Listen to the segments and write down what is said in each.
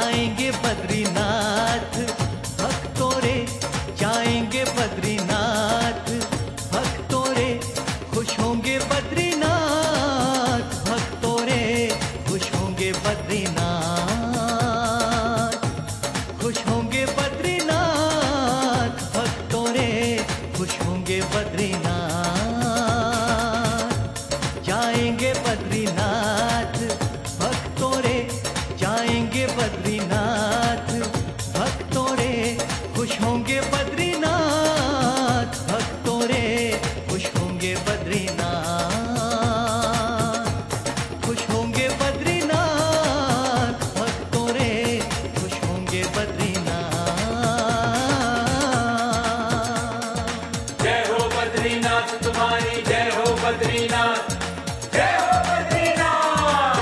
जाएंगे बद्रीनाथ भक्तों रे, जाएंगे बद्रीनाथ भक्तों रे, खुश होंगे बद्रीनाथ भक्तों रे, खुश होंगे बद्रीनाथ, खुश होंगे बद्रीनाथ भक्तों रे, खुश होंगे बद्रीनाथ, जाएंगे बद्रीनाथ भक्तों रे, जाएंगे बद्रीनाथ भक्तों रे, खुश होंगे बद्रीनाथ भक्तों रे, खुश होंगे बद्रीनाथ, खुश होंगे बद्रीनाथ भक्तों रे, खुश होंगे बद्रीनाथ। जय हो बद्रीनाथ तुम्हारी, जय हो बद्रीनाथ, जय हो बद्रीनाथ।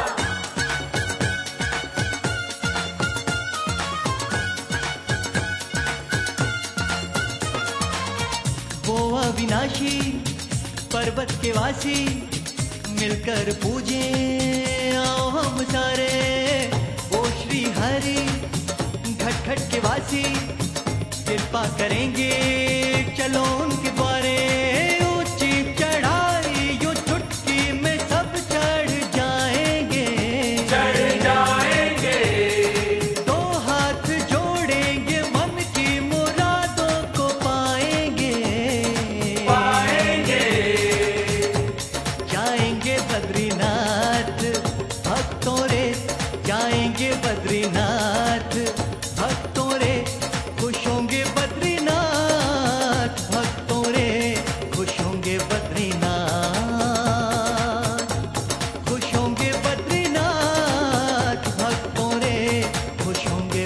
वो अविनाशी पर्वत के वासी, मिलकर पूजे आओ हम सारे, वो श्री हरि घट घट के वासी, कृपा करेंगे चलो उनके द्वारे, ऊंची चढ़ाई यो चुटकी में सब चढ़ जाएंगे, चढ़ जाएंगे, दो हाथ जोड़ेंगे मन की मुरादों को पाएंगे, पाएंगे। जाएंगे बद्रीनाथ भक्तों रे, जाएंगे बद्रीनाथ भक्तों रे, खुश होंगे बद्रीनाथ भक्तों रे, खुश होंगे बद्रीनाथ, खुश होंगे बद्रीनाथ भक्तों रे, खुश होंगे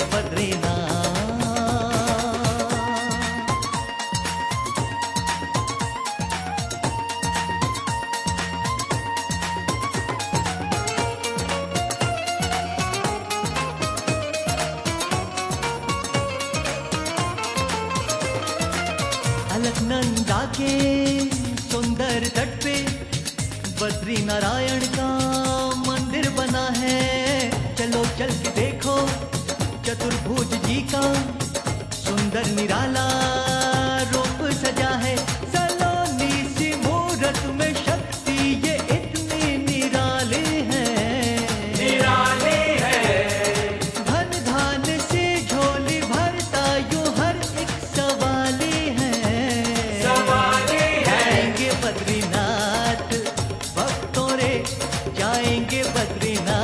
बद्रीनाथ। अलकनंदा के सुंदर तट पे बद्री नारायण का मंदिर बना है, चलो चल के देखो चतुर्भुज जी का सुंदर निराला रूप सजा है, सलोनी सी मूरत में शक्ति ये इतनी निराली है, निराली है, धन धान से झोली भरता यूं हर एक सवाली है, सवाली है। जाएंगे बद्रीनाथ भक्तों रे, जाएंगे बद्रीनाथ